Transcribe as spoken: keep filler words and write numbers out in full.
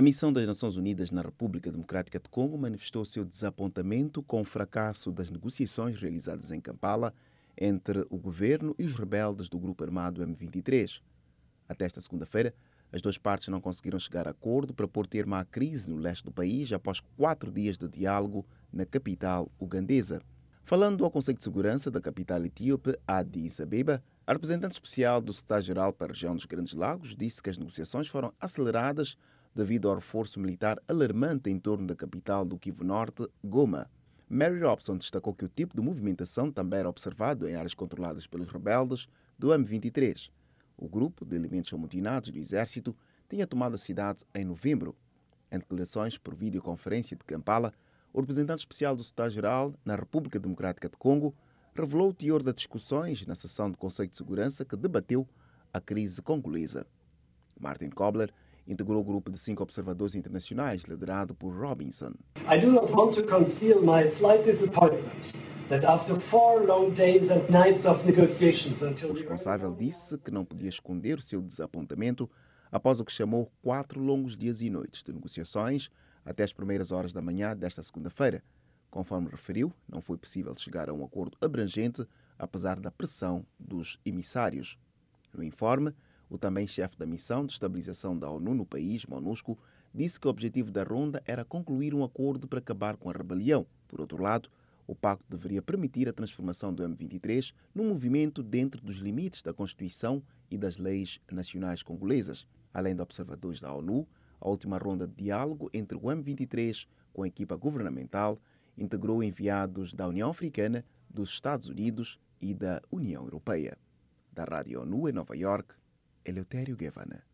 A missão das Nações Unidas na República Democrática de Congo manifestou seu desapontamento com o fracasso das negociações realizadas em Kampala entre o governo e os rebeldes do grupo armado M vinte e três. Até esta segunda-feira, as duas partes não conseguiram chegar a acordo para pôr termo à crise no leste do país após quatro dias de diálogo na capital ugandesa. Falando ao Conselho de Segurança da capital etíope, Addis Abeba, a representante especial do secretário-geral para a região dos Grandes Lagos disse que as negociações foram aceleradas devido ao reforço militar alarmante em torno da capital do Kivu Norte, Goma. Mary Robson destacou que o tipo de movimentação também era observado em áreas controladas pelos rebeldes do M vinte e três. O grupo de elementos amotinados do exército tinha tomado a cidade em novembro. Em declarações por videoconferência de Kampala, o representante especial do secretário-geral na República Democrática de Congo revelou o teor das discussões na sessão do Conselho de Segurança que debateu a crise congolesa. Martin Kobler integrou o grupo de cinco observadores internacionais liderado por Robinson. I do not want to conceal my slight disappointment that after four long days and nights of negotiations until O responsável disse que não podia esconder o seu desapontamento após o que chamou quatro longos dias e noites de negociações até as primeiras horas da manhã desta segunda-feira. Conforme referiu, não foi possível chegar a um acordo abrangente apesar da pressão dos emissários. No informe, o também chefe da missão de estabilização da ONU no país, MONUSCO, disse que o objetivo da ronda era concluir um acordo para acabar com a rebelião. Por outro lado, o pacto deveria permitir a transformação do M vinte e três num movimento dentro dos limites da Constituição e das leis nacionais congolesas. Além de observadores da ONU, a última ronda de diálogo entre o M vinte e três com a equipa governamental integrou enviados da União Africana, dos Estados Unidos e da União Europeia. Da Rádio ONU em Nova York, Eleutério Guevara.